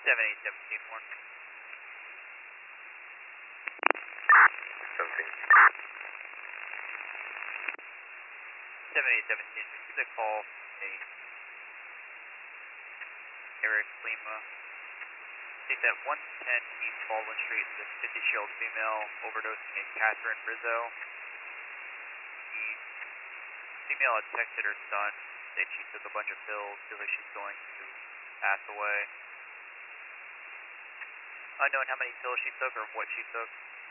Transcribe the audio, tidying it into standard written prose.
7817 1. 17. 7817, received a call from Eric Lima. State that 110 East Baldwin Street, the 50-year-old female overdosed named Catherine Rizzo. The female had texted her son that she took a bunch of pills, feels like she's going to pass away. Unknown how many pills she took or what she took.